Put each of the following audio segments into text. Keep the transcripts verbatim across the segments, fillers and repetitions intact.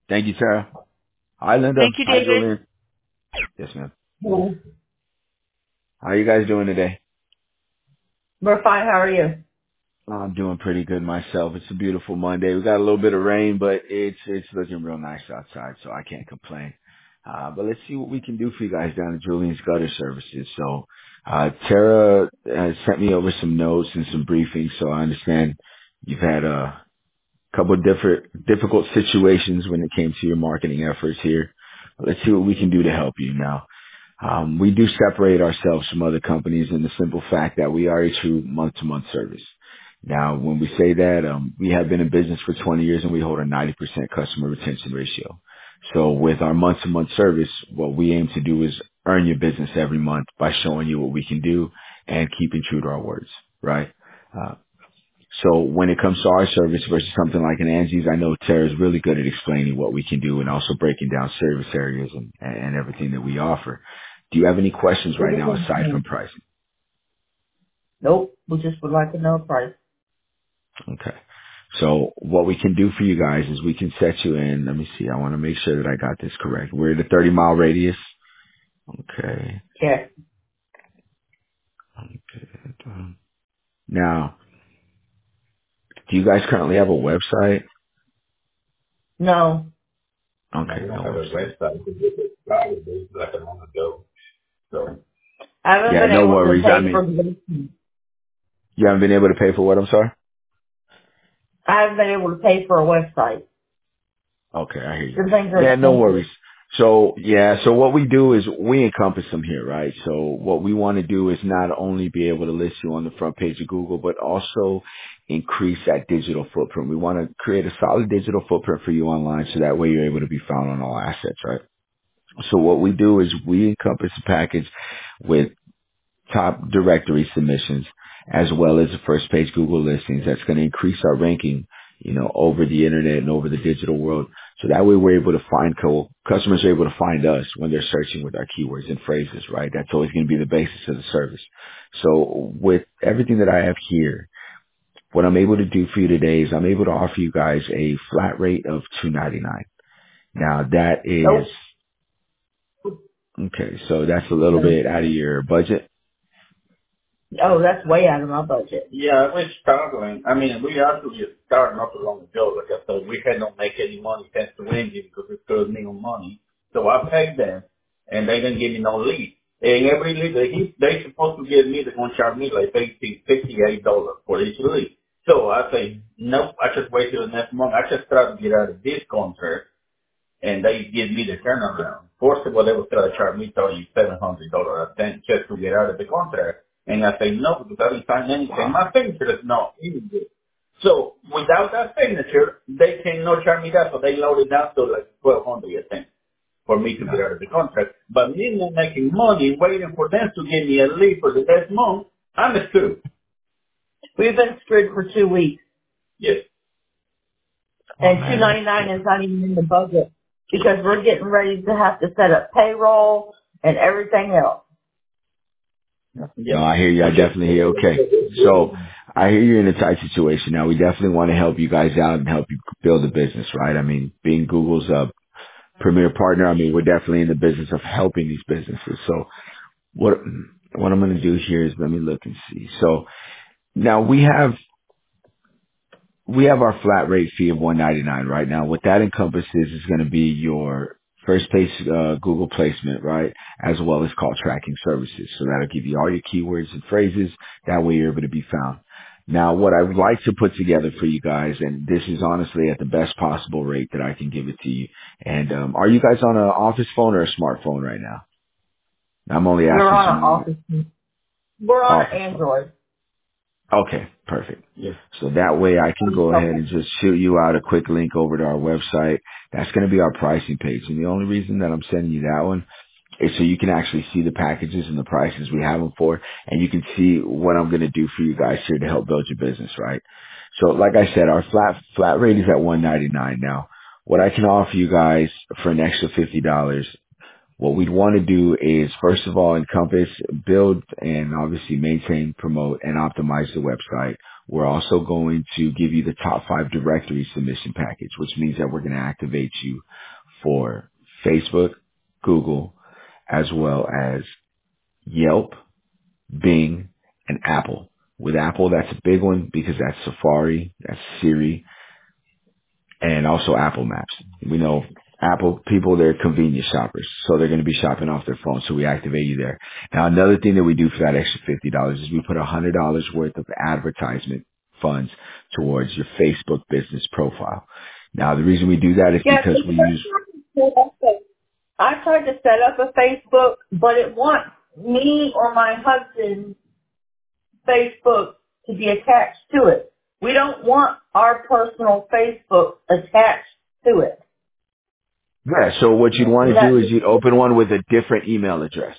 Thank you, Tara. Hi, Linda. Thank you, Hi, David. Julian. Yes, ma'am. Hello. How are you guys doing today? We're fine. How are you? I'm doing pretty good myself. It's a beautiful Monday. We got a little bit of rain, but it's it's looking real nice outside, so I can't complain. Uh, but let's see what we can do for you guys down at Julian's Gutter Services. So, uh, Tara has sent me over some notes and some briefings, so I understand you've had a couple of different difficult situations when it came to your marketing efforts here. Let's see what we can do to help you now. Um, we do separate ourselves from other companies in the simple fact that we are a true month-to-month service. Now, when we say that, um, we have been in business for twenty years and we hold a ninety percent customer retention ratio. So with our month-to-month service, what we aim to do is earn your business every month by showing you what we can do and keeping true to our words, right? Uh, so when it comes to our service versus something like an Angie's, I know Tara's really good at explaining what we can do and also breaking down service areas and, and everything that we offer. Do you have any questions right now aside from pricing? Nope. We just would like to know price. Okay. So what we can do for you guys is we can set you in. Let me see. I want to make sure that I got this correct. We're in a thirty mile radius. Okay. Yeah. Okay. Now, do you guys currently have a website? No. Okay. No, we don't No have a website. website. It's probably like a month ago. So I haven't Yeah, been no able to worries. I pay mean, for the. you haven't been able to pay for what? I'm sorry? I haven't been able to pay for a website. Okay, I hear you. Some things are Yeah, no expensive. worries. So yeah, so what we do is we encompass them here, right? So what we want to do is not only be able to list you on the front page of Google, but also increase that digital footprint. We want to create a solid digital footprint for you online so that way you're able to be found on all assets, right? So what we do is we encompass a package with top directory submissions as well as the first page Google listings. That's going to increase our ranking, you know, over the internet and over the digital world. So that way we're able to find co- customers are able to find us when they're searching with our keywords and phrases, right? That's always going to be the basis of the service. So with everything that I have here, what I'm able to do for you today is I'm able to offer you guys a flat rate of two ninety-nine. Now that is, Nope. okay, so that's a little No. bit out of your budget. Oh, that's way out of my budget. yeah, we're struggling. I mean, we actually started not too long ago. Like I said, we had not make any money thanks to Wendy because it cost me no money. So I paid them, and they didn't give me no lead. And every lead they give, they supposed to give me, they're gonna charge me like fifty, fifty-eight dollars for each lead. So I say, nope. I just wait till the next month. I just try to get out of this contract and they give me the turnaround. First of all, they were trying to charge me thirty-seven hundred dollars a ten just to get out of the contract. And I say no, because I didn't sign anything. Wow. My signature is not even good. So without that signature, they cannot charge me that, so they load it down to like twelve hundred I think for me to get Yeah. out of the contract. But me not making money, waiting for them to give me a lead for the next month, I'm screwed. We've been screwed for two weeks, Yes. Oh and two man, ninety that's nine is not even in the budget because we're getting ready to have to set up payroll and everything else. no, Yes. I hear you. I I just, definitely hear you. Okay. So I hear you're in a tight situation. Now we definitely want to help you guys out and help you build a business, right? I mean, being Google's uh, premier partner, I mean, we're definitely in the business of helping these businesses. So what, what I'm going to do here is let me look and see. So now we have we have our flat rate fee of one ninety-nine right now. What that encompasses is going to be your first page uh, Google placement, right, as well as call tracking services. So that'll give you all your keywords and phrases. That way you're able to be found. Now, what I would like to put together for you guys, and this is honestly at the best possible rate that I can give it to you. And um, are you guys on an office phone or a smartphone right now? I'm only We're asking on an some office. We're on an office phone. Android. Okay, perfect. yes. So that way I can go ahead and just shoot you out a quick link over to our website. That's going to be our pricing page. And the only reason that I'm sending you that one is so you can actually see the packages and the prices we have them for, and you can see what I'm going to do for you guys here to help build your business, right? So like I said, our flat, flat rate is at one ninety-nine now. What I can offer you guys for an extra fifty dollars, what we'd want to do is, first of all, encompass, build, and obviously maintain, promote, and optimize the website. We're also going to give you the top five directory submission package, which means that we're going to activate you for Facebook, Google, as well as Yelp, Bing, and Apple. With Apple, that's a big one because that's Safari, that's Siri, and also Apple Maps. We know Apple people, they're convenience shoppers, so they're going to be shopping off their phone, so we activate you there. Now, another thing that we do for that extra fifty dollars is we put one hundred dollars worth of advertisement funds towards your Facebook business profile. Now, the reason we do that is Yeah, because we use, I tried to set up a Facebook, but it wants me or my husband's Facebook to be attached to it. We don't want our personal Facebook attached to it. yeah, so what you'd want Is to do that, is you'd open one with a different email address.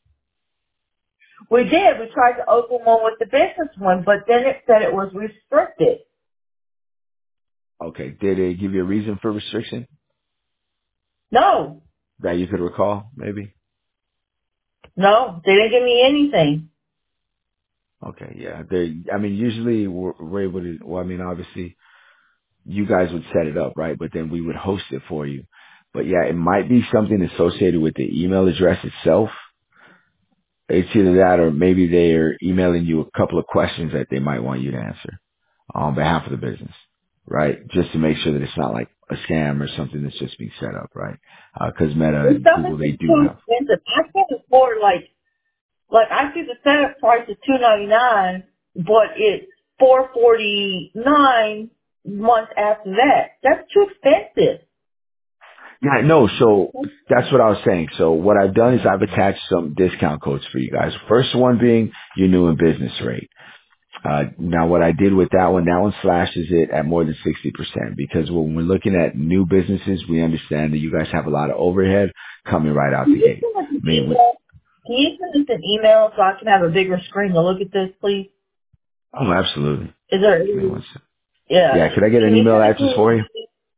we did. We tried to open one with the business one, but then it said it was restricted. Okay, did it give you a reason for restriction No, that you could recall, maybe? no, they didn't give me anything. Okay, yeah. They, I mean, usually we're, we're able to, well, I mean, obviously you guys would set it up, right? But then we would host it for you. But yeah, it might be something associated with the email address itself. It's either that or maybe they're emailing you a couple of questions that they might want you to answer on behalf of the business, right? Just to make sure that it's not like a scam or something that's just being set up, right? Uh 'cause Meta This and stuff Google, is they just do too have. expensive. I can't afford like, like I see the setup price is two ninety nine, but it's four forty nine months after that. That's too expensive. Yeah, no, so that's what I was saying. So what I've done is I've attached some discount codes for you guys. First one being your new in business rate. Uh, now what I did with that one, that one slashes it at more than sixty percent because when we're looking at new businesses, we understand that you guys have a lot of overhead coming right out Can the you gate. send us an I mean, with, email? Can you send us an email so I can have a bigger screen to look at this, please? oh, absolutely. Is there? Give me one second. Yeah. Yeah, could I get an Can you email send it to address for you? me?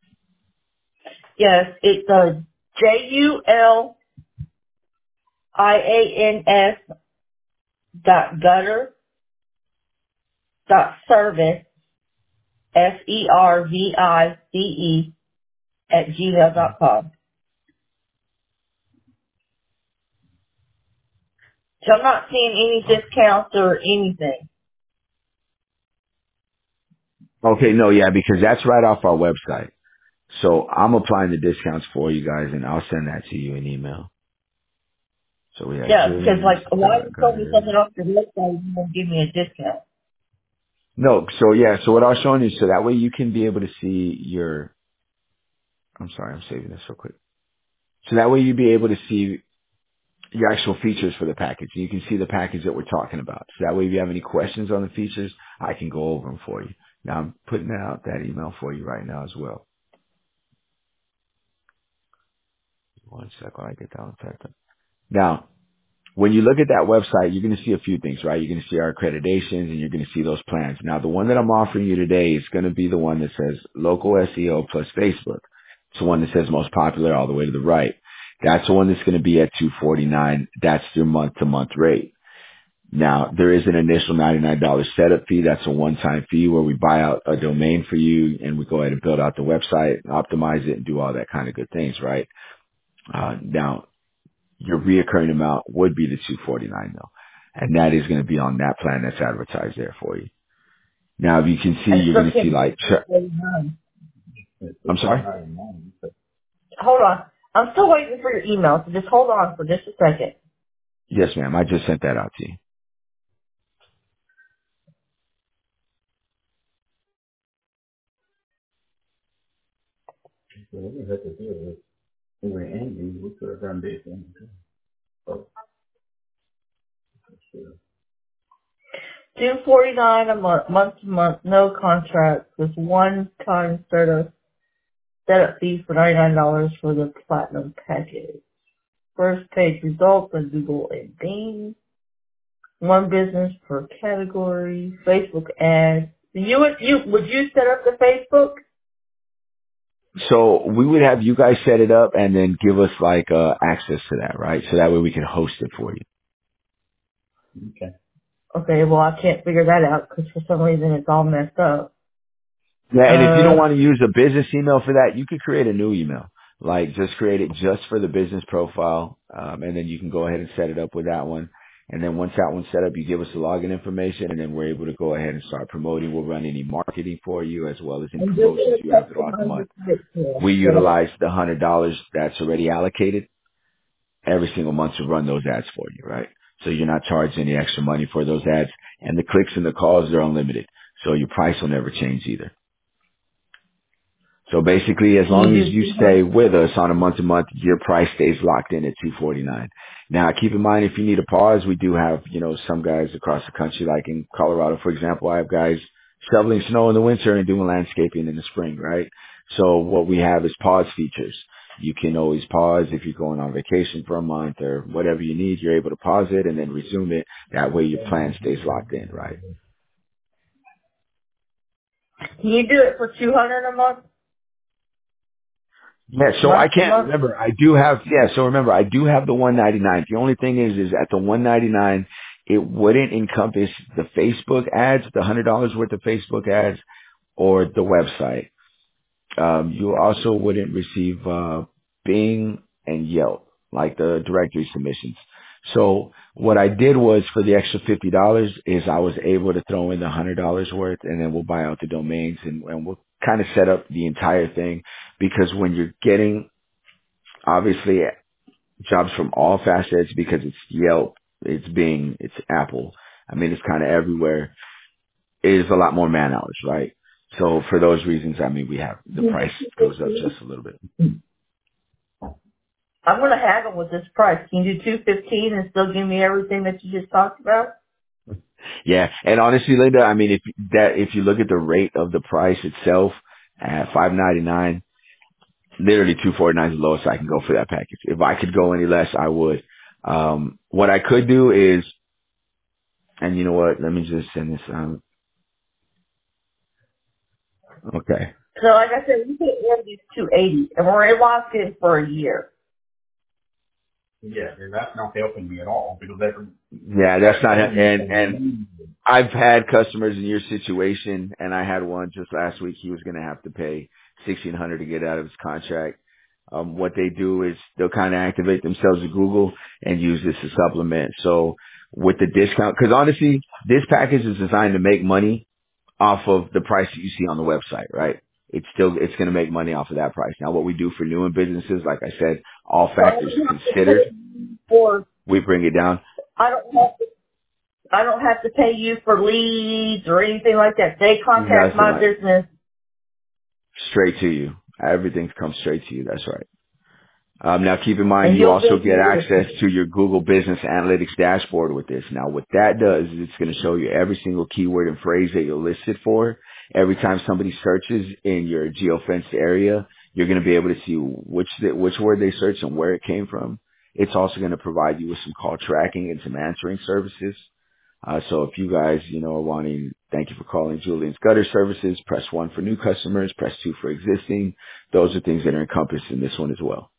Yes, it's uh, J U L I A N S dot gutter dot service S E R V I C E at gmail dot com. So I'm not seeing any discounts or anything. Okay, no, yeah, because that's right off our website. So I'm applying the discounts for you guys and I'll send that to you in email. So we have Yeah, because Julian's like why got, you got told me it. something off your website you won't give me a discount. No, so yeah, so what I was showing you, so that way you can be able to see your, I'm sorry, I'm saving this real quick. So that way you'll be able to see your actual features for the package. You can see the package that we're talking about. So that way if you have any questions on the features, I can go over them for you. Now I'm putting out that email for you right now as well. One sec while I get that one typed up. Now, when you look at that website, you're going to see a few things, right? You're going to see our accreditations and you're going to see those plans. Now, the one that I'm offering you today is going to be the one that says local S E O plus Facebook. It's the one that says most popular all the way to the right. That's the one that's going to be at two forty-nine. That's your month to month rate. Now, there is an initial ninety-nine dollars setup fee. That's a one-time fee where we buy out a domain for you and we go ahead and build out the website, optimize it, and do all that kind of good things, right? Uh, now, your reoccurring amount would be the two forty-nine though. And that is going to be on that plan that's advertised there for you. Now, if you can see, And it's you're going still to see giving me like, two forty-nine. I'm sorry? Hold on. I'm still waiting for your email, so just hold on for just a second. Yes, ma'am. I just sent that out to you. So what we have to do is, when we're angry, we could have done this. And, oh, sure. Two forty nine a month, month to month, no contract, with one time startup setup fee for ninety nine dollars for the platinum package. First page results on Google and Bing. One business per category. Facebook ads. You would you would you set up the Facebook? So we would have you guys set it up and then give us like, uh, access to that, right? So that way we can host it for you. Okay. Okay, well I can't figure that out because for some reason it's all messed up. Yeah, and if you don't Uh, want to use a business email for that, you could create a new email. Like just create it just for the business profile, um, and then you can go ahead and set it up with that one. And then once that one's set up, you give us the login information, and then we're able to go ahead and start promoting. We'll run any marketing for you as well as any I'm just promotions going to you have throughout the customize month. the site for us. We So, utilize the hundred dollars that's already allocated every single month to run those ads for you, right? So you're not charged any extra money for those ads, and the clicks and the calls are unlimited. So your price will never change either. So basically, as can you long as do you two stay hundred? with us on a month to month, your price stays locked in at two forty-nine. Now, keep in mind, if you need a pause, we do have, you know, some guys across the country, like in Colorado, for example, I have guys shoveling snow in the winter and doing landscaping in the spring, right? So what we have is pause features. You can always pause if you're going on vacation for a month or whatever you need. You're able to pause it and then resume it. That way your plan stays locked in, right? Can you do it for two hundred a month? Yeah, so I Month to can't month? remember. I do have, yeah, so remember, I do have the one ninety-nine. The only thing is, is at the one ninety-nine, it wouldn't encompass the Facebook ads, the one hundred dollars worth of Facebook ads, or the website. Um, you also wouldn't receive, uh, Bing and Yelp, like the directory submissions. So what I did was for the extra fifty dollars is I was able to throw in the one hundred dollars worth, and then we'll buy out the domains, and, and we'll kind of set up the entire thing, because when you're getting obviously jobs from all facets, because it's Yelp, it's Bing, it's Apple. I mean, it's kind of everywhere. It is a lot more man hours, right? So for those reasons, I mean, we have the price goes up just a little bit. I'm going to haggle with this price. Can you do two fifteen and still give me everything that you just talked about? Yeah, and honestly, Linda, I mean, if that if you look at the rate of the price itself at five ninety nine, literally two forty nine is the lowest I can go for that package. If I could go any less, I would. Um, what I could do is, and you know what? Let me just send this. Um, okay. So like I said, we can end these two eighty and we're locked in for a year. Yeah, and that's not helping me at all because every Yeah, that's not, every month and, and I'm I've had customers in your situation, and I had one just last week. He was going to have to pay sixteen hundred to get out of his contract. Um, what they do is they'll kind of activate themselves with Google and use this to supplement. So with the discount, because honestly, this package is designed to make money off of the price that you see on the website, right? It's still, it's going to make money off of that price. Now, what we do for new businesses, like I said, all So I factors don't have to considered, pay for, we bring it down. I don't have to, I don't have to pay you for leads or anything like that. They contact Nothing my like business straight to you. Everything comes straight to you. That's right. Um, now keep in mind, and you you'll also bill get me. access to your Google Business Analytics dashboard with this. Now what that does is it's going to show you every single keyword and phrase that you're listed for. Every time somebody searches in your geofenced area, you're going to be able to see which, which word they searched and where it came from. It's also going to provide you with some call tracking and some answering services. Uh, so if you guys, you know, are wanting, thank you for calling Julian's Gutter Services, press one for new customers, press two for existing. Those are things that are encompassed in this one as well.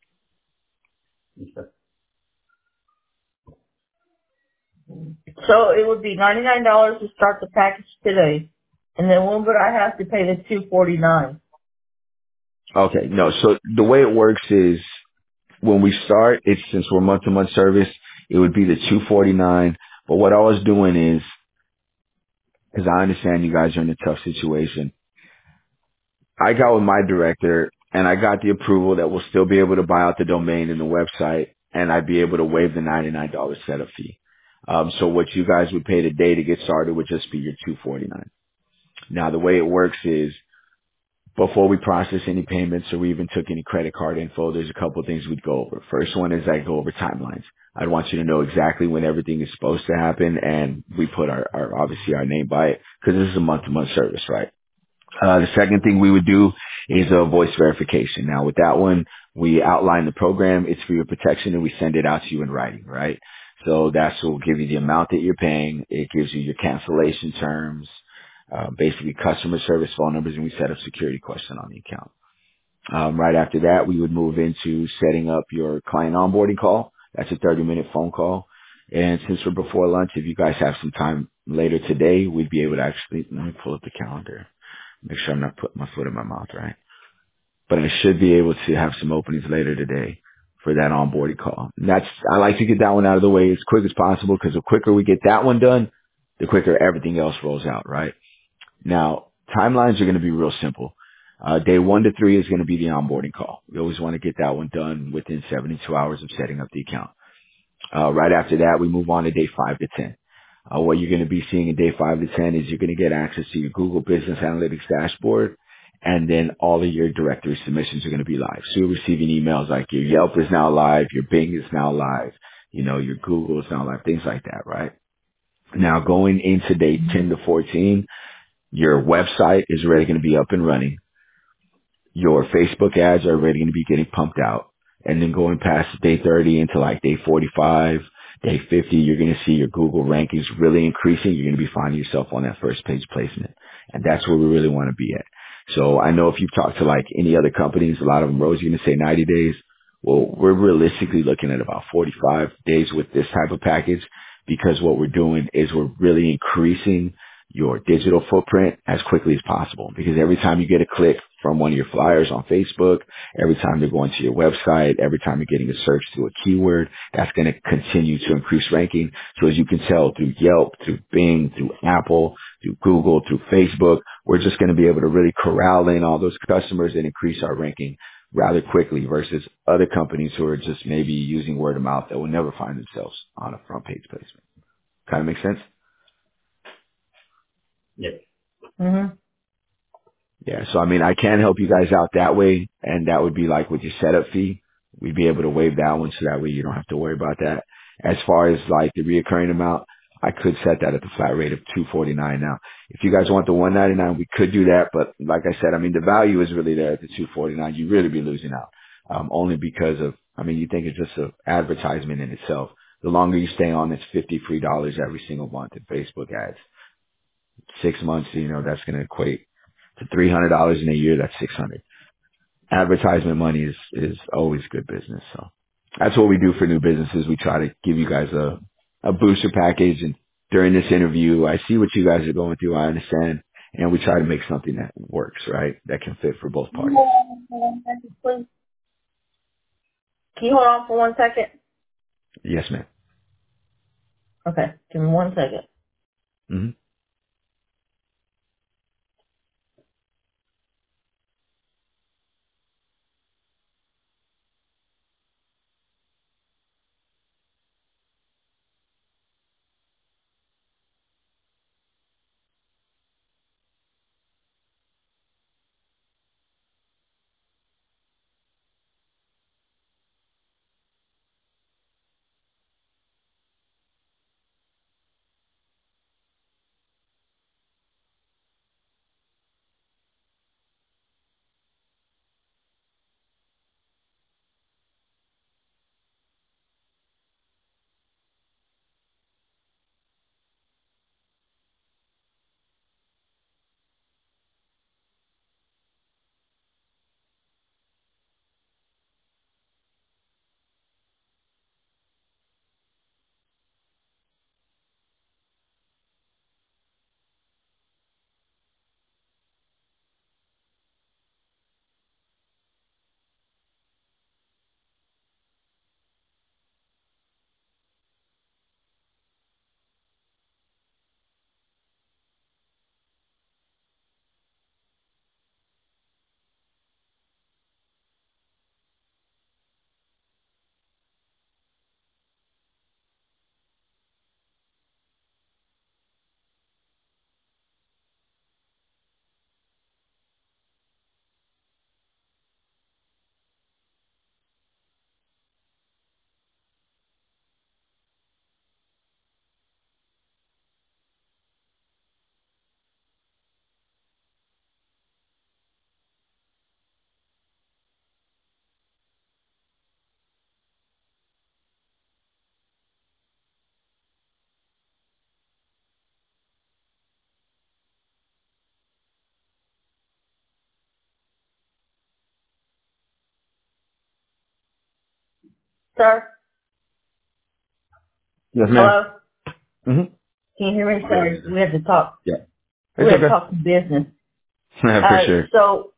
So it would be ninety-nine dollars to start the package today. And then when would I have to pay the two forty-nine? Okay, no, so the way it works is when we start, it's since we're month to month service, it would be the two forty-nine. But what I was doing is, because I understand you guys are in a tough situation, I got with my director and I got the approval that we'll still be able to buy out the domain and the website, and I'd be able to waive the ninety-nine dollars setup fee. Um, so what you guys would pay today to get started would just be your two forty-nine. Now the way it works is before we process any payments or we even took any credit card info, there's a couple of things we'd go over. First one is I go over timelines. I'd want you to know exactly when everything is supposed to happen, and we put our, our obviously our name by it because this is a month to month service, right? Uh, the second thing we would do is a voice verification. Now with that one, we outline the program. It's for your protection and we send it out to you in writing, right? So that's what will give you the amount that you're paying. It gives you your cancellation terms, uh, basically customer service phone numbers, and we set up security question on the account. Um, right after that, we would move into setting up your client onboarding call. That's a thirty minute phone call. And since we're before lunch, if you guys have some time later today, we'd be able to actually, let me pull up the calendar, make sure I'm not putting my foot in my mouth, right? But I should be able to have some openings later today for that onboarding call. And that's, I like to get that one out of the way as quick as possible because the quicker we get that one done, the quicker everything else rolls out, right? Now, timelines are going to be real simple. Uh, day one to three is going to be the onboarding call. We always want to get that one done within seventy-two hours of setting up the account. Uh, right after that, we move on to day five to ten. Uh, what you're going to be seeing in day five to ten is you're going to get access to your Google Business Analytics dashboard, and then all of your directory submissions are going to be live. So you're receiving emails like your Yelp is now live, your Bing is now live, you know, your Google is now live, things like that, right? Now going into day ten to fourteen, your website is already going to be up and running. Your Facebook ads are already going to be getting pumped out. And then going past day thirty into like day forty-five, day fifty, you're going to see your Google rankings really increasing. You're going to be finding yourself on that first page placement. And that's where we really want to be at. So I know if you've talked to like any other companies, a lot of them, Rose, you're going to say ninety days. Well, we're realistically looking at about forty-five days with this type of package because what we're doing is we're really increasing your digital footprint as quickly as possible. Because every time you get a click from one of your flyers on Facebook, every time they're going to your website, every time you're getting a search through a keyword, that's going to continue to increase ranking. So as you can tell through Yelp, through Bing, through Apple, through Google, through Facebook, we're just going to be able to really corral in all those customers and increase our ranking rather quickly versus other companies who are just maybe using word of mouth that will never find themselves on a front page placement. Kind of make sense? Yes. Mm-hmm. Yeah, so I mean, I can help you guys out that way, and that would be like with your setup fee. We'd be able to waive that one, so that way you don't have to worry about that. As far as like the reoccurring amount, I could set that at the flat rate of two forty-nine. Now, if you guys want the one ninety-nine, we could do that, but like I said, I mean, the value is really there at the two forty-nine. You really be losing out, um, only because of, I mean, you think it's just an advertisement in itself. The longer you stay on, it's fifty free dollars every single month in Facebook ads. Six months, you know, that's going to equate to three hundred dollars in a year. That's six hundred. Advertisement money is, is always good business. So that's what we do for new businesses. We try to give you guys a, a booster package. And during this interview, I see what you guys are going through. I understand. And we try to make something that works, right? That can fit for both Can you parties. hold on for one second, please? Can you hold on for one second? Yes, ma'am. Okay, give me one second. Mm-hmm. Sir? Yes, ma'am. Hello? Mm-hmm. Can you hear me? Sorry, we had to talk. Yeah. We It's had to okay. talk business. For Uh, sure. so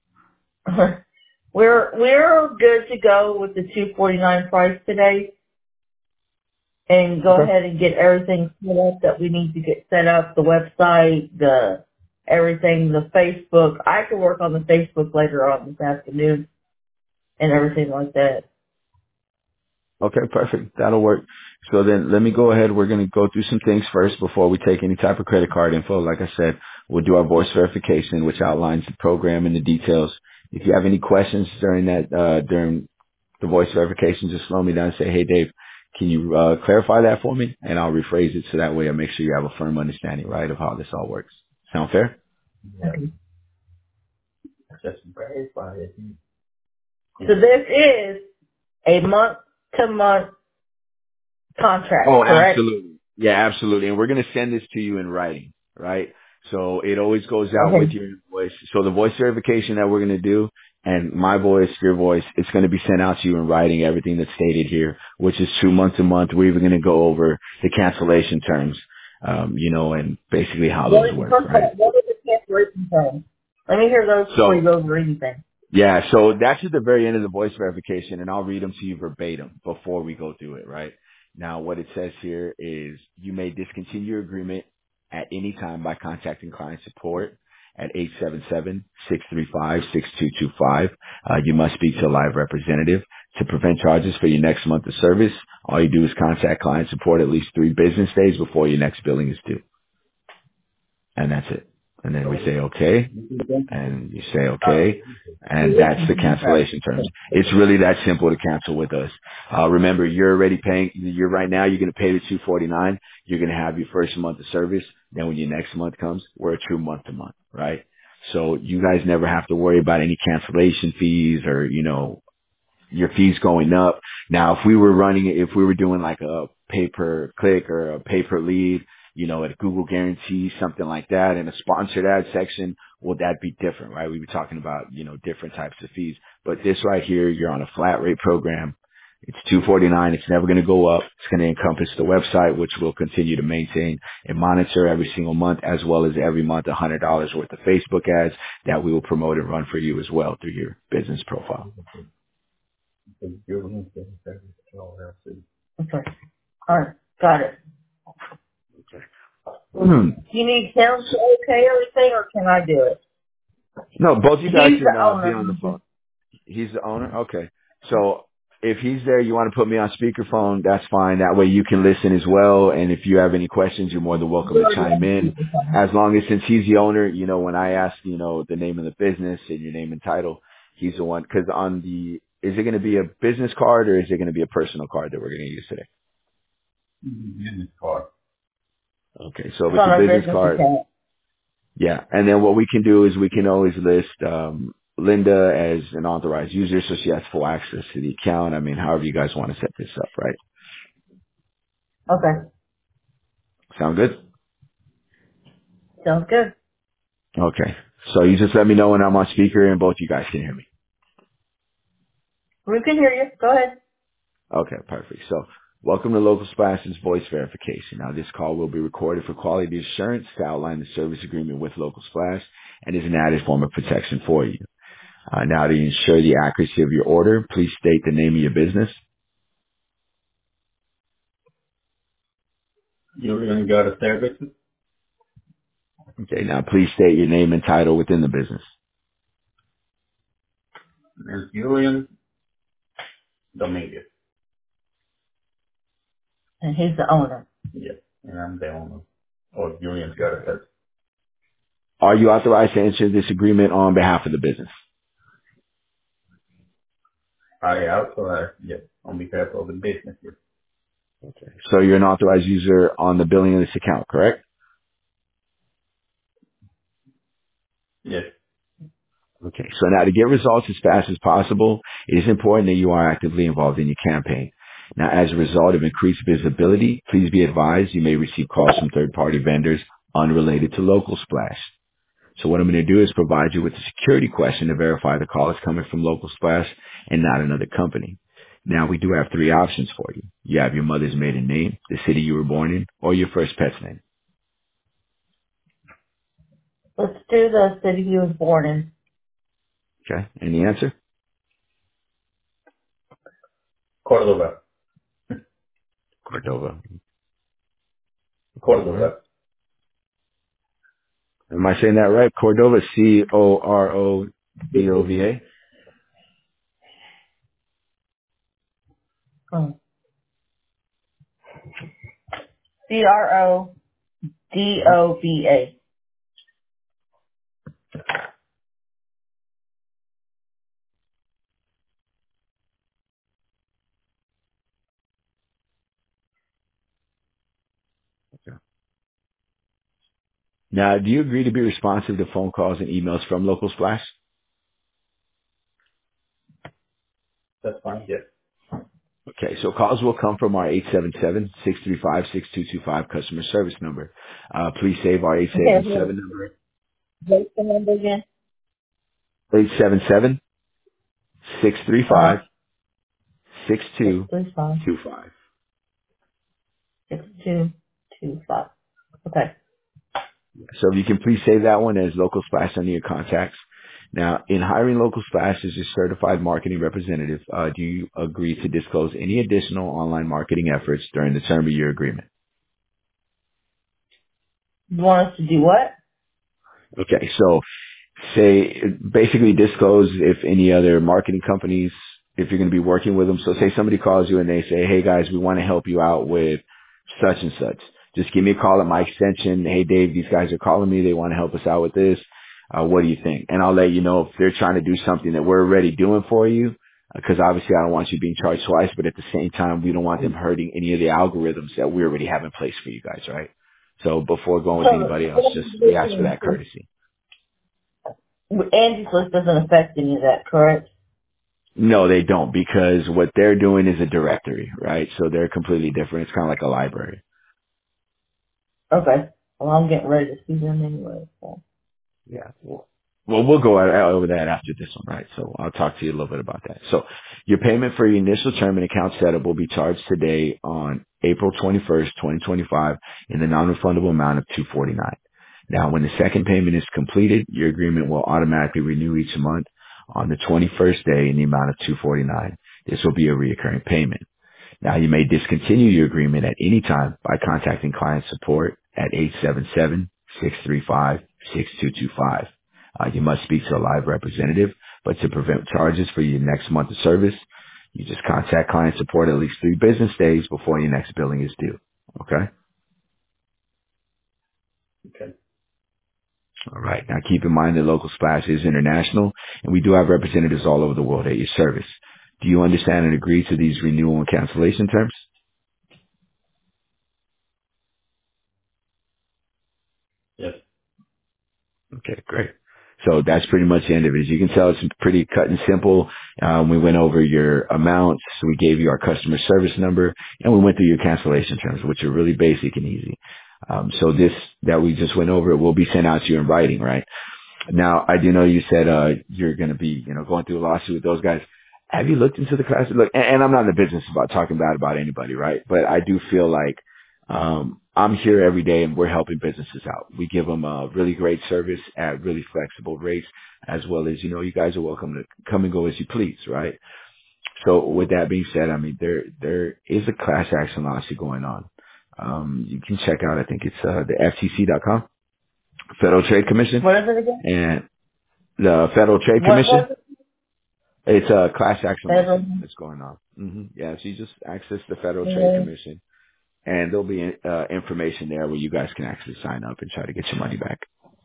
we're we're good to go with the two forty nine price today, and go Okay. ahead and get everything set up that we need to get set up. The website, the everything, the Facebook. I can work on the Facebook later on this afternoon and everything like that. Okay, perfect. That'll work. So then let me go ahead. We're going to go through some things first before we take any type of credit card info. Like I said, we'll do our voice verification, which outlines the program and the details. If you have any questions during that, uh, during the voice verification, just slow me down and say, hey, Dave, can you uh, clarify that for me? And I'll rephrase it so that way I make sure you have a firm understanding, right, of how this all works. Sound fair? Yeah. Just verify it. So this is a month to month Oh, contract, correct? absolutely. Yeah, absolutely. And we're going to send this to you in writing, right? So it always goes out with Okay. your voice. So the voice verification that we're going to do and my voice, your voice, it's going to be sent out to you in writing, everything that's stated here, which is true month to month. We're even going to go over the cancellation terms, um, you know, and basically how What those is, work, first of right? all, what is the cancellation term? Let me hear those before So you go over anything. yeah, so that's at the very end of the voice verification, and I'll read them to you verbatim before we go through it, right? Now, what it says here is you may discontinue your agreement at any time by contacting client support at eight seven seven, six three five, six two two five. Uh, you must speak to a live representative. To prevent charges for your next month of service, all you do is contact client support at least three business days before your next billing is due. And that's it. And then we say, okay, and you say okay, and that's the cancellation terms. It's really that simple to cancel with us. Uh, remember, you're already paying. You're right now. You're going to pay the two forty-nine. You're going to have your first month of service. Then when your next month comes, we're a true month to month, right? So you guys never have to worry about any cancellation fees or you know your fees going up. Now, if we were running it, if we were doing like a pay per click or a pay per lead, you know, at Google Guarantee, something like that, in a sponsored ad section, well, that'd be different, right? We'd be talking about, you know, different types of fees. But this right here, you're on a flat rate program. It's two forty-nine. It's never going to go up. It's going to encompass the website, which we'll continue to maintain and monitor every single month, as well as every month, one hundred dollars worth of Facebook ads that we will promote and run for you as well through your business profile. Okay. All right. Got it. Hmm. Do you need him to okay everything, or can I do it? No, both you guys He's can the uh, be owner. on the phone. He's the owner? Okay. So if he's there, you want to put me on speakerphone, that's fine. That way you can listen as well. And if you have any questions, you're more than welcome You to already chime have in. people coming. As long as since he's the owner, you know, when I ask, you know, the name of the business and your name and title, he's the one. Cause on the, is it going to be a business card or is it going to be a personal card that we're going to use today? Business card. Okay. So if It's it's on a our business business card, account. yeah. And then what we can do is we can always list um Linda as an authorized user so she has full access to the account. I mean, however you guys want to set this up, right? Okay. Sound good? Sounds good. Okay. So you just let me know when I'm on speaker and both you guys can hear me. We can hear you. Go ahead. Okay, perfect. So welcome to Local Splash's voice verification. Now this call will be recorded for quality assurance to outline the service agreement with Local Splash and is an added form of protection for you. Uh, now to ensure the accuracy of your order, please state the name of your business. Julian got a service. Okay, now please state your name and title within the business. And Julian Dominguez. And he's the owner. Yes. And I'm the owner. Or Julian's got a service. Are you authorized to enter this agreement on behalf of the business? I also, uh, yes, on behalf of the business. Yes. So you're an authorized user on the billing of this account, correct? Yes. Okay. So now to get results as fast as possible, it is important that you are actively involved in your campaign. Now, as a result of increased visibility, please be advised you may receive calls from third-party vendors unrelated to Local Splash. So what I'm going to do is provide you with a security question to verify the call is coming from Local Splash and not another company. Now, we do have three options for you. You have your mother's maiden name, the city you were born in, or your first pet's name. Let's do the city he was born in. Okay? And the answer? Cordova. Cordova. All right. Cordova. Am I saying that right? Cordova, C O R O D O V A? Hmm. C R O D O V A. Now, do you agree to be responsive to phone calls and emails from Local Splash? That's fine, yes. Okay, so calls will come from our eight seven seven, six three five, six two two five customer service number. Uh, please save our Okay, eight seven wait. seven number, What's the number again? eight seven seven, six three five, Uh-huh. six Six two three five two five. six two two five. Okay. So if you can please save that one as Local Splash under your contacts. Now, in hiring Local Splash as your certified marketing representative, uh, do you agree to disclose any additional online marketing efforts during the term of your agreement? You want us to do what? Okay, so say basically disclose if any other marketing companies, if you're going to be working with them. So say somebody calls you and they say, hey guys, we want to help you out with such and such. Just give me a call at my extension. Hey Dave, these guys are calling me. They want to help us out with this. Uh, what do you think? And I'll let you know if they're trying to do something that we're already doing for you. Because obviously I don't want you being charged twice, but at the same time, we don't want them hurting any of the algorithms that we already have in place for you guys, right? So before going with So, anybody else, just we ask for that courtesy. Angie's List doesn't affect any of that, correct? No, they don't, because what they're doing is a directory, right? So they're completely different. It's kind of like a library. Okay. Well, I'm getting ready to see them anyway. So. Yeah. Well, well, we'll go o- over that after this one, right? So I'll talk to you a little bit about that. So your payment for your initial term and account setup will be charged today on April twenty-first, twenty twenty-five in the non-refundable amount of two hundred forty-nine dollars. Now, when the second payment is completed, your agreement will automatically renew each month on the twenty-first day in the amount of two hundred forty-nine dollars. This will be a recurring payment. Now, you may discontinue your agreement at any time by contacting client support at eight seven seven, six three five, six two two five. Uh, you must speak to a live representative, but to prevent charges for your next month of service, you just contact client support at least three business days before your next billing is due. Okay? Okay. All right. Now, keep in mind that Local Splash is international, and we do have representatives all over the world at your service. Do you understand and agree to these renewal and cancellation terms? Yes. Okay, great. So that's pretty much the end of it. As you can tell, it's pretty cut and simple. Um, we went over your amounts. We gave you our customer service number, and we went through your cancellation terms, which are really basic and easy. Um, so this that we just went over will be sent out to you in writing, right? Now, I do know you said uh, you're going to be, you know, going through a lawsuit with those guys. Have you looked into the class? Look, and, and I'm not in the business about talking bad about anybody, right? But I do feel like um, I'm here every day, and we're helping businesses out. We give them a really great service at really flexible rates, as well as, you know, you guys are welcome to come and go as you please, right? So with that being said, I mean, there there is a class action lawsuit going on. Um, you can check out, I think it's uh, the F T C dot com, Federal Trade Commission, What is it again? and the Federal Trade What Commission. was it? It's a class action Federal. lawsuit that's going on. hmm Yeah, so you just access the Federal Trade Yeah. Commission, and there'll be uh, information there where you guys can actually sign up and try to get your money back.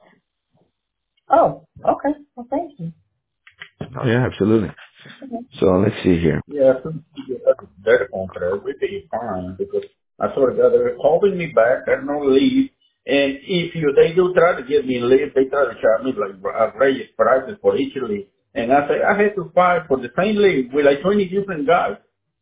Oh, okay. Well, thank you. Oh yeah, absolutely. Okay. So let's see here. Yeah, I think you get a better contract. We'd be fine because I sort of got they're holding me back. There's no leave. And if you, they do try to give me leave, they try to charge me like outrageous prices for each leave. And I say, I had to fight for the same leave with like twenty different guys.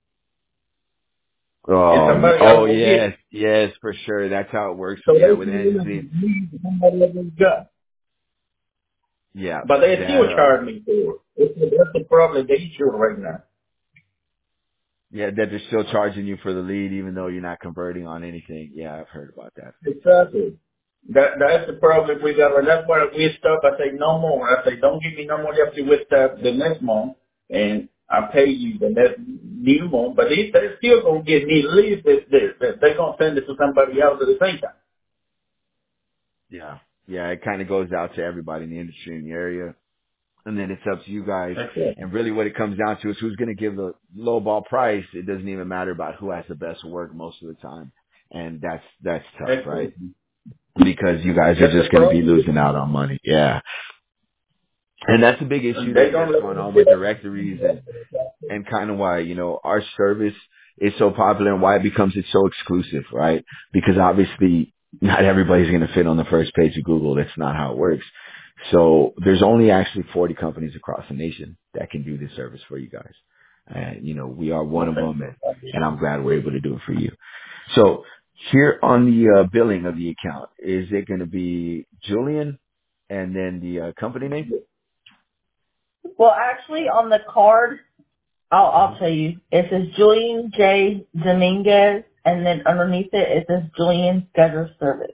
And Oh, somebody else oh will get yes, it. yes, for sure. That's how it works. So Yeah, they with can agencies. really leave somebody else's guy. Yeah, But they still that. Uh, charge me for it. It's, that's the problem, the issue right now. Yeah, that they're still charging you for the lead even though you're not converting on anything. Yeah, I've heard about that. Exactly. That that's the problem we got. And that's why we stop. I say no more. I say don't give me no more after with that the next month, and I pay you the next new month. But they they still gonna get me leave this this. They're gonna send it to somebody else at the same time. Yeah. Yeah, it kind of goes out to everybody in the industry in the area. And then it's up to you guys. That's it. And really what it comes down to is who's going to give the low ball price. It doesn't even matter about who has the best work most of the time. And that's, that's tough, That's right? it. Because you guys are That's the just going to be problem. losing out on money. Yeah. And that's a big issue They that, don't that's let going me on get with up. directories and, and kind of why, you know, our service is so popular and why it becomes it's so exclusive, right? Because obviously not everybody's going to fit on the first page of Google. That's not how it works. So there's only actually forty companies across the nation that can do this service for you guys. And, you know, we are one of them and, and I'm glad we're able to do it for you. So here on the uh, billing of the account, is it going to be Julian and then the uh, company name? Well, actually, on the card, I'll, I'll tell you. It says Julian J. Dominguez, and then underneath it, it says Julian Gutter Service.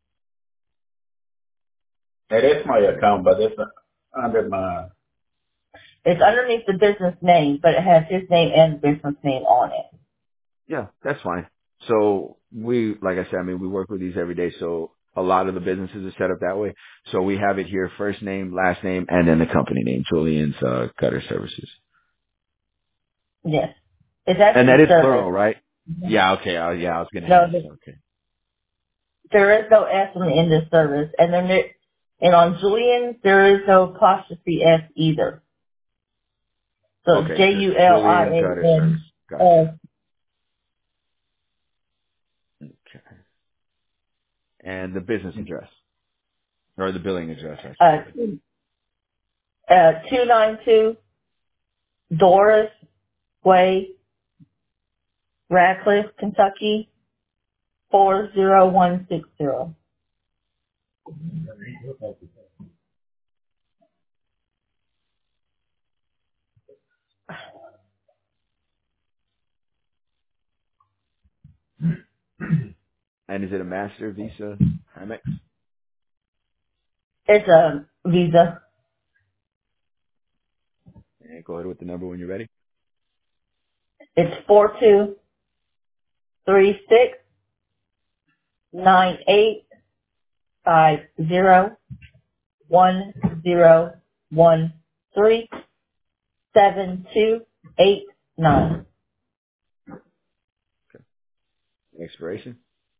That is my account, but it's under my. It's underneath the business name, but it has his name and business name on it. Yeah, that's fine. So we, like I said, I mean, we work with these every day. So a lot of the businesses are set up that way. So we have it here, first name, last name, and then the company name, Julian's uh, Gutter Services. Yes. It's And that actually is service. plural, right? Yeah, okay. I, yeah, I was going to No, ask. th- Okay. there is no S in the end of service. And then there, and on Julian, there is no apostrophe S either. So it's Okay, J just U L I Julian A Gutter Service. N S. Gotcha. Okay. And the business address, or the billing address, I should Uh, say. uh, two ninety-two Doris Way, Radcliffe, Kentucky, four zero one six zero. And is it a Master, Visa, Amex? It's a Visa. And go ahead with the number when you're ready. It's four two three six nine eight five zero one zero one three seven two eight nine. Expiration.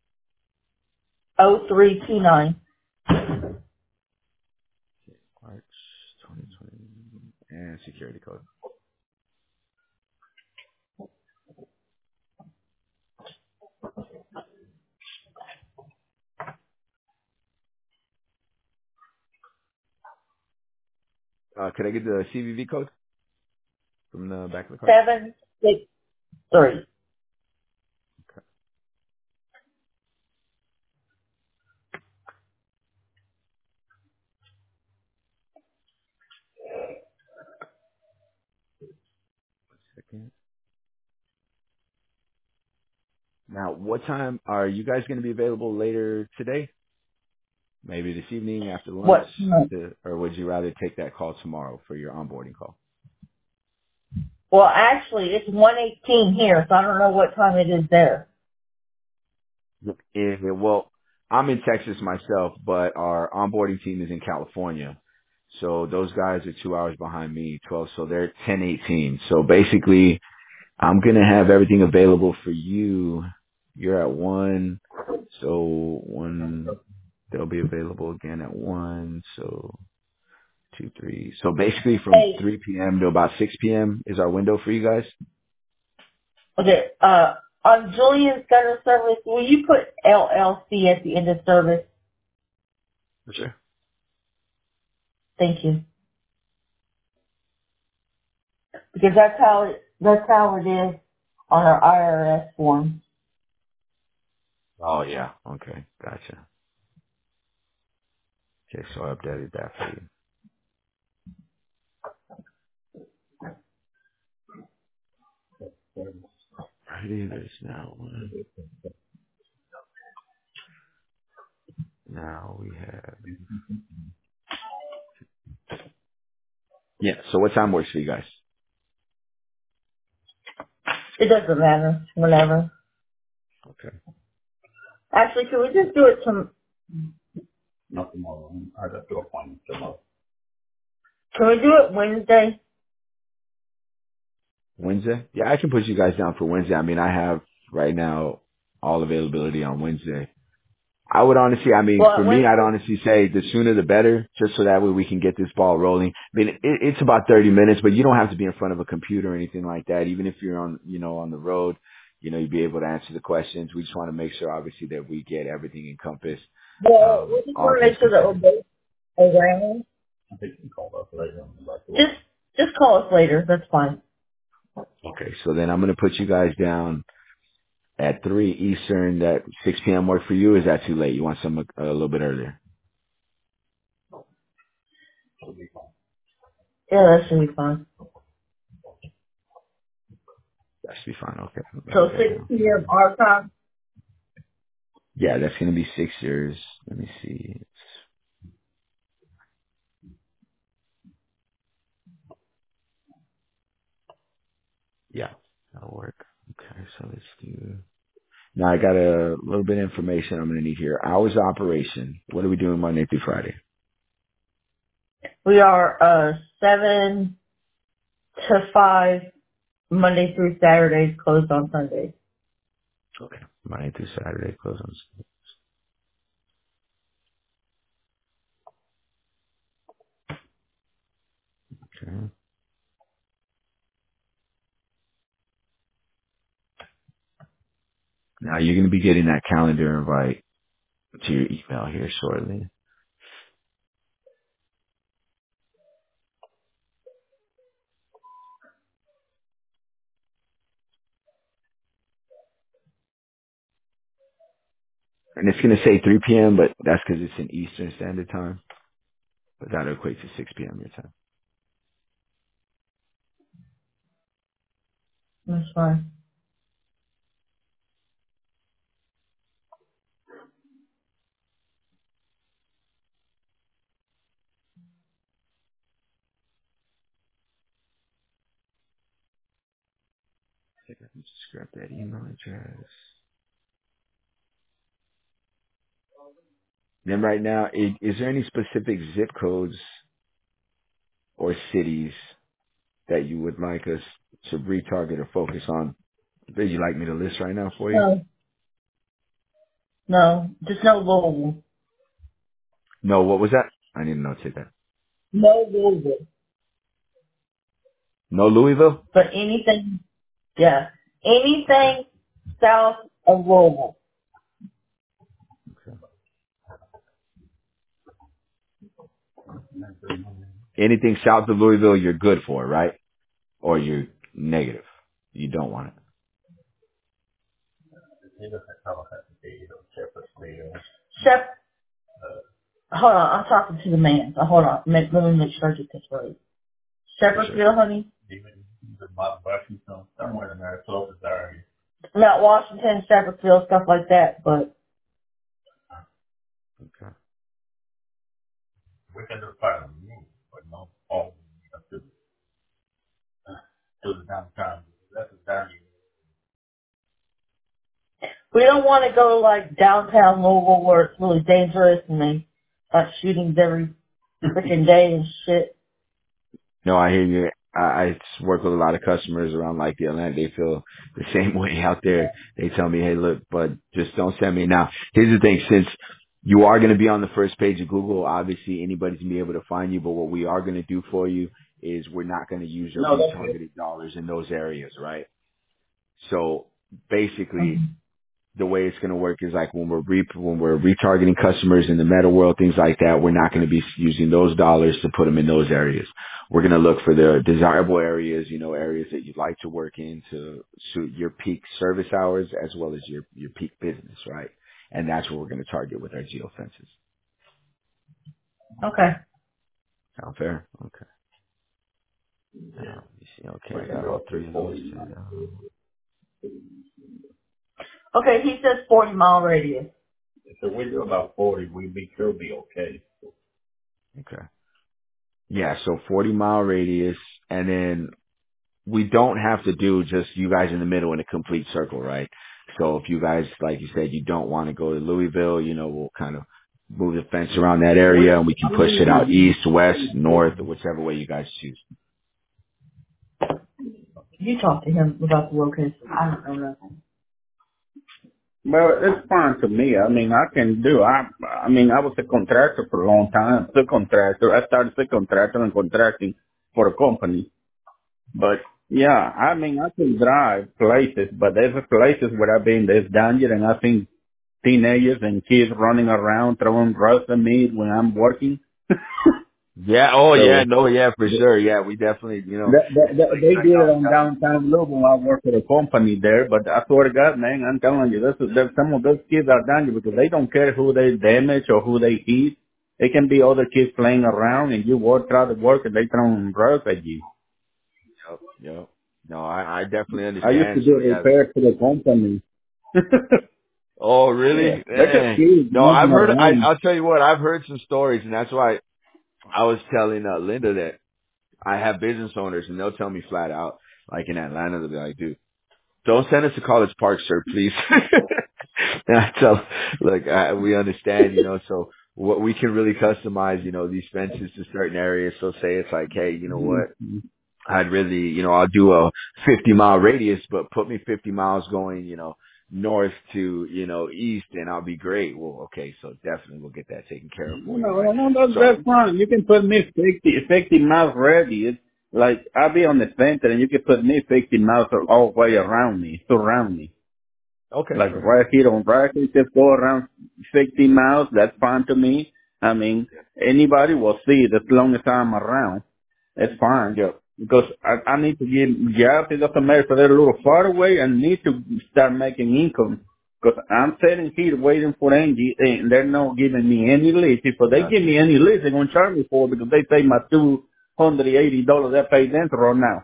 Oh three two nine. March twenty twenty. And security code. Uh, could I get the C V V code from the back of the card? Seven six three. Second. Now, what time are you guys going to be available later today? Maybe this evening after lunch? What? No. To, or would you rather take that call tomorrow for your onboarding call? Well, actually, it's one eighteen here, so I don't know what time it is there. Eh, well, I'm in Texas myself, but our onboarding team is in California. So those guys are two hours behind me, twelve, so they're ten eighteen. So basically, I'm going to have everything available for you. You're at one, so one, they'll be available again at one, so two, three. So basically from Hey, three p.m. to about six p.m. is our window for you guys. okay, uh, on Julian's Gutter Service, will you put L L C at the end of service? For sure. Thank you. Because that's how it, that's how it is on our I R S form. Oh, yeah. Okay. Gotcha. Okay, so I updated that for you. thirty. There's now one. Now we have. Yeah. So what time works for you guys? It doesn't matter. Whenever. Okay. Actually, can we just do it some? Not tomorrow. I got two appointments tomorrow. Can we do it Wednesday? Wednesday? Yeah, I can put you guys down for Wednesday. I mean, I have right now all availability on Wednesday. I would honestly, I mean, for Well, me, I'd Wednesday. honestly say the sooner the better, just so that way we can get this ball rolling. I mean, it, it's about thirty minutes, but you don't have to be in front of a computer or anything like that. Even if you're on, you know, on the road, you know, you'd be able to answer the questions. We just want to make sure, obviously, that we get everything encompassed, Well, we um, just all want to things make sure that we're considered. both around. I think you can call us later on about two Just, o'clock. just call us later. That's fine. Okay, so then I'm going to put you guys down at three Eastern. That six p.m. work for you? Or is that too late? You want some a, a little bit earlier? It'll be fine. Yeah, that should be fine. That should be fine. Okay, I'll So write that six down. p.m. our time. Yeah, that's going to be six years. Let me see. It's, yeah, that'll work. Okay, so let's do. Now I got a little bit of information I'm going to need here. Hours of operation. What are we doing Monday through Friday? We are uh seven to five Monday through Saturdays, closed on Sundays. Okay. Monday through Saturday, close on. Okay. Now you're going to be getting that calendar invite to your email here shortly. And it's going to say three p.m., but that's because it's in Eastern Standard Time. But that equates to six p.m. your time. That's fine. I think I can just grab that email address. Then right now, is, is there any specific zip codes or cities that you would like us to retarget or focus on that you'd like me to list right now for you? No, no, just no Louisville. No, what was that? I need to notate that. No Louisville. No Louisville? But anything, yeah, Okay. anything south of Louisville. Okay. Anything south of Louisville you're good for, right? Or you're negative. You don't want it. He doesn't tell us that to be, you know, Shepherd's Field. Shep, Uh, hold on, I'm talking to the man. So hold on, make, let me make sure I get this right. For sure. Shepherdville, honey? even the Mount Washington, somewhere in there, close to there. Not Washington, Shepherdville, stuff like that, but Okay. We can do part of the move, but no all up to, to the downtown. That's a down. we don't want to go like downtown Louisville where it's really dangerous and they got shootings every freaking day and shit. No, I hear you. I, I work with a lot of customers around like the Atlanta. They feel the same way out there. They tell me, hey, look, but just don't send me. Now, here's the thing. Since you are going to be on the first page of Google, obviously anybody's going to be able to find you. But what we are going to do for you is we're not going to use your No, that's it. retargeted dollars in those areas, right? So basically, Mhm. the way it's going to work is like when we're re- when we're retargeting customers in the meta world, things like that, we're not going to be using those dollars to put them in those areas. We're going to look for the desirable areas, you know, areas that you'd like to work in to suit your peak service hours as well as your, your peak business, right? And that's what we're going to target with our geofences. Okay. Sound fair? Okay. Now, let me see. Okay, We I can got do all up to three of those forty. set up. Okay, he says forty mile radius. So we do about forty. We be sure be okay. Okay. Yeah, so forty mile radius, and then we don't have to do just you guys in the middle in a complete circle, right? So if you guys, like you said, you don't want to go to Louisville, you know, we'll kind of move the fence around that area and we can I push it out mean, east, west, north, or whichever way you guys choose. You talk to him about the location. I don't know nothing. well, it's fine to me. I mean, I can do. I, I mean, I was a contractor for a long time. Subcontractor. I started subcontractor and contracting for a company. But yeah, I mean, I can drive places, but there's places where I've been. There's danger, and I think teenagers and kids running around throwing rust at me when I'm working. Yeah, oh So yeah, no, yeah, for sure. Yeah, we definitely, you know, that, that, that, like, they like did I it was on telling downtown Louisville. I work at a company there, but I swear to God, man, I'm telling you, this is, there's some of those kids are dangerous because they don't care who they damage or who they hit. It can be other kids playing around and you work, try to work and they throw rust at you. you. Yep, yep. No, I, I definitely I used to understand. do So yeah. repairs for the company. Oh, Yeah. really? They're just Eh. kids No, I've moving heard, I, around. I'll tell you what, I've heard some stories and that's why I was telling uh, Linda that I have business owners and they'll tell me flat out, like in Atlanta, they'll be like, dude, don't send us to College Park, sir, please. And I tell, look, I, we understand, you know, so what we can really customize, you know, these fences to certain areas. So say it's like, hey, you know what? I'd really, you know, I'll do a fifty mile radius, but put me fifty miles going, you know, north to, you know, east and I'll be great. Well, okay. So definitely we'll get that taken care of for you, No, right? no, no, that's, So, that's fine. You can put me fifty, fifty miles radius. Like, I'll be on the center and you can put me fifty miles all the way around me, surround me. okay, Like perfect. right here on Bradley, just go around fifty miles. That's fine to me. I mean, anybody will see it as long as I'm around. It's fine. Yep. Because I, I need to get jobs. It doesn't matter if they're a little far away. I need to start making income. Because I'm sitting here waiting for Angie and they're not giving me any leads. If they give Nothing. me any leads, they're going to charge me for it because they pay my two hundred eighty dollars I pay them right now.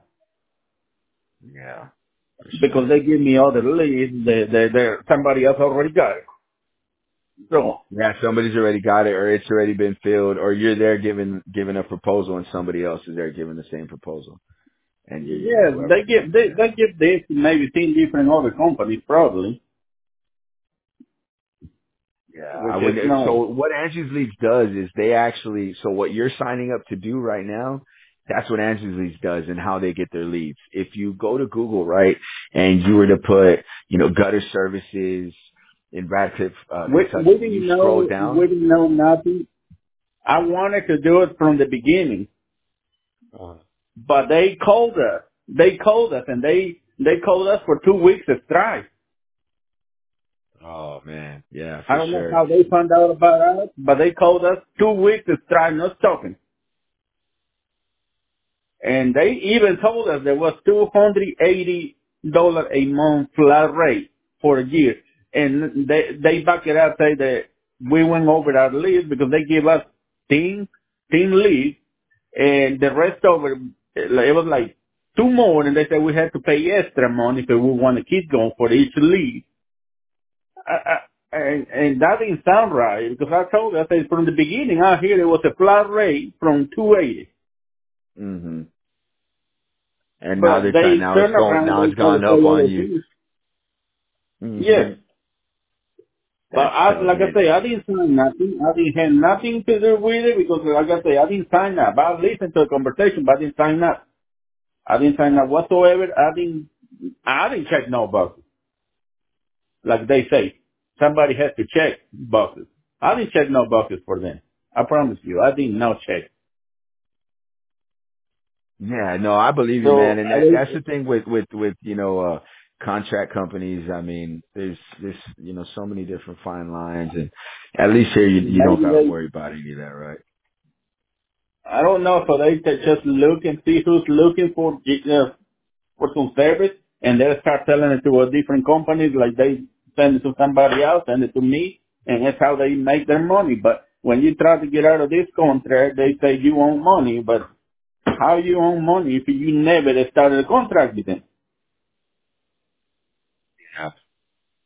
Yeah, for Because sure. they give me other leads, they, they, they, somebody else already got it. So, Yeah, somebody's already got it or it's already been filled or you're there giving, giving a proposal and somebody else is there giving the same proposal and you, you know, yeah, whoever they it give, might be. they, Yeah. they give this to maybe ten different other companies probably, Yeah, I which would. is no. So what Angie's Leads does is they actually, so what you're signing up to do right now, that's what Angie's Leads does and how they get their leads. If you go to Google, right, and you were to put, you know, gutter services in Radcliffe, uh, We, we Kentucky, when you didn't scroll know, we down, didn't know nothing. I wanted to do it from the beginning, uh, but they called us. They called us and they, they called us for two weeks of strike. oh man, yeah, I for don't know sure. how they found out about us, but they called us two weeks of strike, not stopping. And they even told us there was two hundred eighty dollars a month flat rate for a year. And they, they back it up, say that we went over our leads because they gave us ten, ten leads and the rest of it, it was like two more and they said we had to pay extra money if we want to keep going for each lead. I, I, and, and that didn't sound right because I told her, I said from the beginning I hear it was a flat rate from two eighty. hmm And now But they're trying. they Now it's turn going. around, Now they it's try to gone say up on other you. things. hmm Yes. But That's I, tough, like I man. say, I didn't sign nothing. I didn't have nothing to do with it because, like I say, I didn't sign up. I listened to the conversation, but I didn't sign up. I didn't sign up whatsoever. I didn't, I didn't check no boxes. Like they say, somebody has to check boxes. I didn't check no boxes for them. I promise you, I didn't no check. Yeah, no, I believe you, man. So And I that, was, that's the thing with, with, with, you know, uh, contract companies. I mean, there's, there's, you know, so many different fine lines and at least here you, you don't maybe got to they, worry about any of that, right? I don't know, so they could just look and see who's looking for, uh, for some service, and they'll start selling it to a different companies, like they send it to somebody else, send it to me, and that's how they make their money. But when you try to get out of this contract, they say you own money, but how you own money if you never started a contract with them? Yeah.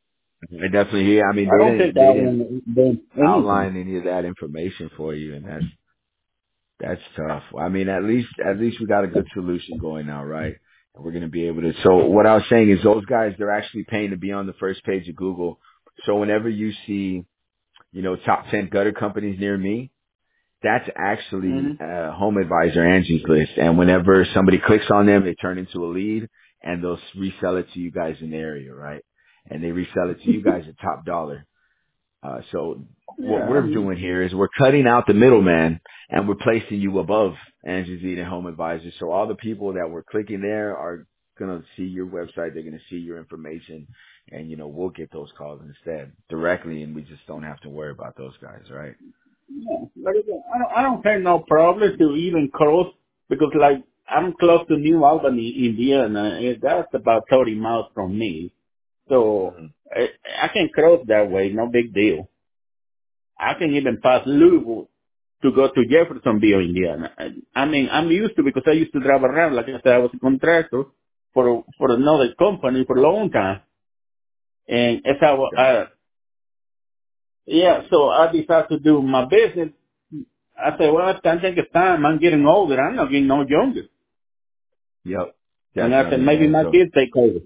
I definitely hear. I mean, I they don't didn't think they that didn't one done anything. outline any of that information for you, and that's that's tough. I mean, at least at least we got a good solution going now, right? And we're gonna be able to. So what I was saying is, those guys, they're actually paying to be on the first page of Google. So whenever you see, you know, top ten gutter companies near me, that's actually Hmm. uh, Home Advisor Angie's list. And whenever somebody clicks on them, they turn into a lead, and they'll resell it to you guys in the area, right? And they resell it to you guys at top dollar. Uh, so what Yeah, I we're mean, doing here is we're cutting out the middleman, and we're placing you above Angie's Lead and Home Advisor. So all the people that were clicking there are going to see your website. They're going to see your information, and, you know, we'll get those calls instead directly, and we just don't have to worry about those guys, right? yeah. Like I said, I don't, I don't have no problem to even cross because like I'm close to New Albany, Indiana. And that's about thirty miles from me. So Hmm. I, I can cross that way. No big deal. I can even pass Louisville to go to Jeffersonville, Indiana. I I mean, I'm used to because I used to drive around. Like I said, I was a contractor for for another company for a long time, and as I, wa- Okay. I yeah, so I decided to do my business. I said, well, I think it's time. I'm getting older. I'm not getting no younger. Yep. And I said, Definitely, maybe man. my So, kids take over.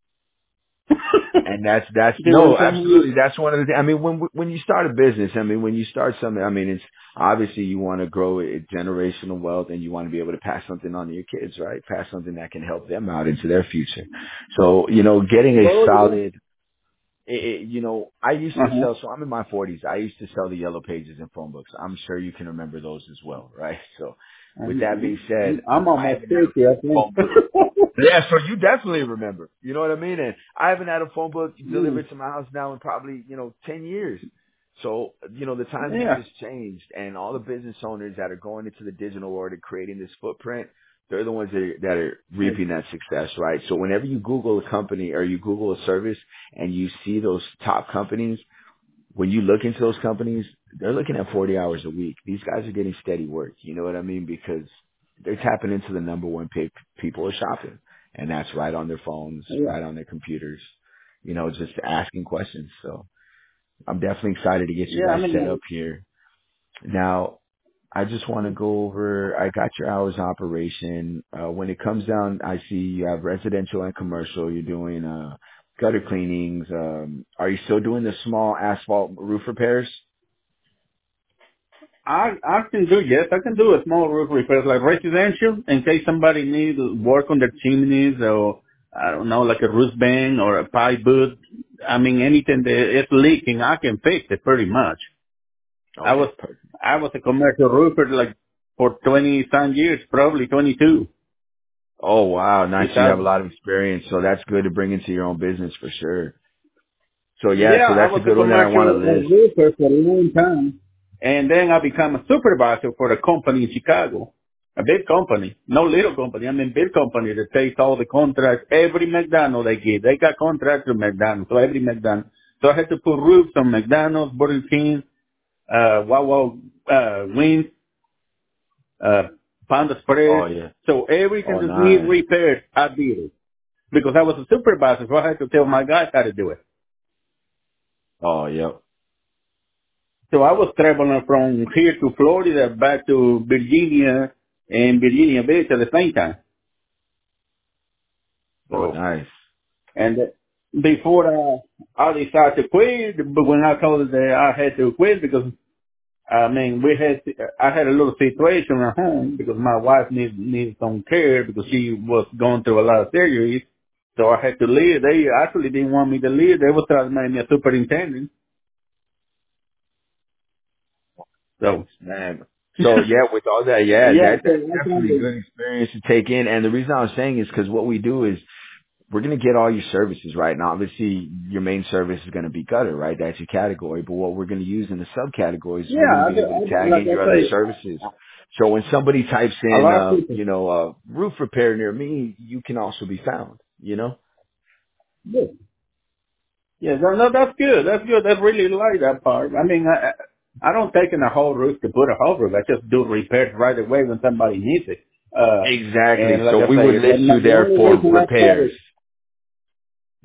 and that's that's See what I'm no, saying? absolutely. That's one of the. I mean, when when you start a business, I mean, when you start something, I mean, it's obviously you want to grow it generational wealth, and you want to be able to pass something on to your kids, right? Pass something that can help them out into their future. So, you know, getting a Well, yeah. solid. It, it, you know, I used to Uh-huh. sell. So I'm in my forties. I used to sell the yellow pages and phone books. I'm sure you can remember those as well, right? So, with that being I'm, said, I'm I almost haven't had a fifty, I think. phone book. Yeah, so you definitely remember. You know what I mean? And I haven't had a phone book Mm. delivered to my house now in probably, you know, ten years. So, you know, the times have Yeah. just changed, and all the business owners that are going into the digital world and creating this footprint, they're the ones that are, that are reaping that success, right? So whenever you Google a company or you Google a service and you see those top companies, when you look into those companies, they're looking at forty hours a week. These guys are getting steady work. You know what I mean? Because they're tapping into the number one pay people are shopping. And that's right on their phones, Yeah. right on their computers, you know, just asking questions. So I'm definitely excited to get you Yeah, I guys mean, set up uh, here. Now, I just want to go over, I got your hours of operation. Uh, when it comes down, I see you have residential and commercial. You're doing, uh, gutter cleanings. Um, are you still doing the small asphalt roof repairs? I I can do, yes, I can do a small roof repairs like residential in case somebody needs work on their chimneys or I don't know, like a roof bang or a pipe boot. I mean, anything that is leaking, I can fix it pretty much. I was Okay, perfect. I was a commercial roofer like for twenty some years, probably twenty-two. Oh wow, nice. You have a Besides, lot of experience, so that's good to bring into your own business for sure. So yeah, yeah, so I that's a was a good one that I want commercial to uh, list. roofer for a long time, and then I became a supervisor for a company in Chicago, a big company, no little company. I mean, big company that takes all the contracts. Every McDonald's they get, they got contracts with McDonald's, so every McDonald's. So I had to put roofs on McDonald's, Burger King, uh, Wawa, uh, Wings, uh, Panda Oh Express. yeah. So everything Oh that needs nice. repairs, I did it because I was a supervisor, so I had to tell my guys how to do it. Oh yep. So I was traveling from here to Florida back to Virginia and Virginia Beach at the same time. Oh So, nice. and before uh, I decided to quit, but when I told her that I had to quit because, I mean, we had, I had a little situation at home because my wife needed, needed some care because she was going through a lot of surgeries. So I had to leave. They actually didn't want me to leave. They were trying to make me a superintendent. Nice, So, man. So yeah, with all that, yeah, yeah, that so that's I kind definitely of, good experience to take in. And the reason I was saying is because what we do is we're going to get all your services, right? Now, obviously, your main service is going to be gutter, right? That's your category. But what we're going to use in the subcategories, we're going yeah, to I, be able to I, tag like in your I other say, services. So when somebody types a in, lot of uh, people. you know, uh, roof repair near me, you can also be found, you know? Yeah, yeah, no, no, that's good. That's good. I really like that part. I mean, I, I don't take in a whole roof to put a whole roof. I just do repairs right away when somebody needs it. Uh, Exactly. and like So I we would say, list the, you the there only for reason I repairs. started, yeah,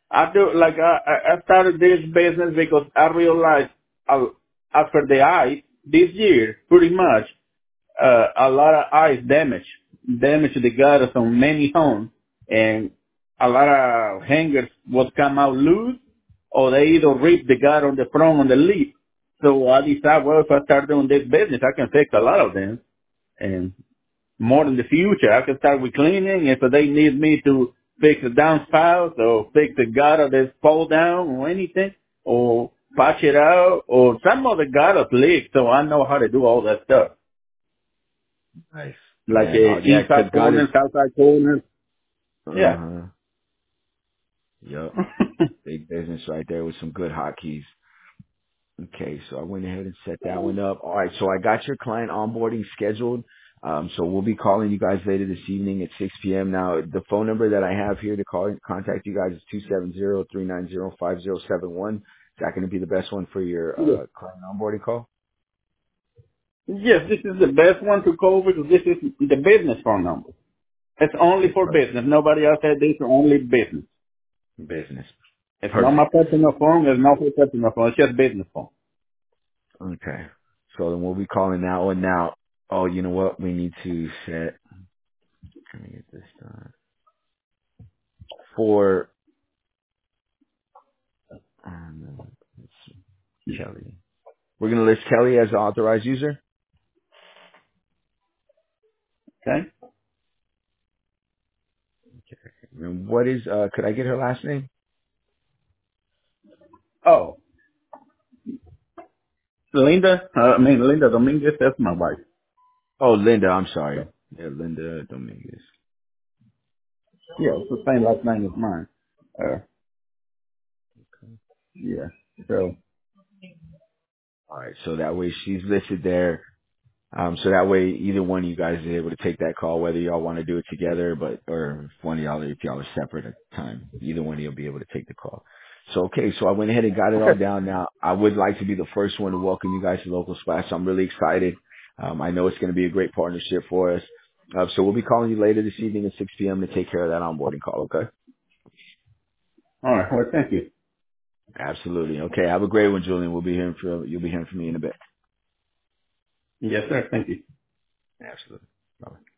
I do, like, I, I I started this business because I realized uh, after the ice this year, pretty much, uh, a lot of ice damage, damage the gutters on many homes, and a lot of hangers would come out loose, or they either rip the gutter on the front on the lip. So I decided, well, if I start doing this business, I can fix a lot of them, and more in the future. I can start with cleaning if they need me to fix the downspouts or fix the gutter that fall down or anything, or patch it out, or some of the gutters leak, so I know how to do all that stuff. Nice. Like Yeah, no, uh, yeah, 'cause inside God is, corners, outside corners. Yeah. uh-huh. Yep. Big business right there with some good hotkeys. Okay, so I went ahead and set that one up. All right, so I got your client onboarding scheduled. Um, so we'll be calling you guys later this evening at six p.m. Now, the phone number that I have here to call contact you guys is two seven zero, three nine zero, five zero seven one. Is that going to be the best one for your Yes. uh, client onboarding call? Yes, this is the best one to call because this is the business phone number. It's only Okay, for perfect. business. Nobody else has this, only business. Business. It's not my Perfect. personal phone. It's not my personal phone. It's just business phone. Okay. So then we'll be calling that one now. Oh, you know what? We need to set, let me get this done. For, um, let's see, Kelly. We're going to list Kelly as the authorized user. Okay? And what is, uh, could I get her last name? Oh, Linda, uh, I mean, Linda Dominguez, that's my wife. Oh, Linda, I'm sorry. Yeah, Linda Dominguez. Yeah, it's the same last name as mine. Uh, yeah. So, All right. So that way she's listed there. Um, so that way either one of you guys is able to take that call, whether y'all want to do it together, but, or if one of y'all, if y'all are separate at the time, either one of you will be able to take the call. So, okay. So I went ahead and got it all okay. down now. I would like to be the first one to welcome you guys to Local Splash. So I'm really excited. Um, I know it's going to be a great partnership for us. Uh, so we'll be calling you later this evening at six p.m. to take care of that onboarding call. Okay. All right. Well, thank you. Absolutely. Okay. Have a great one, Julian. We'll be hearing from, you'll be hearing from me in a bit. Yes, sir. Thank you. Absolutely. Bye.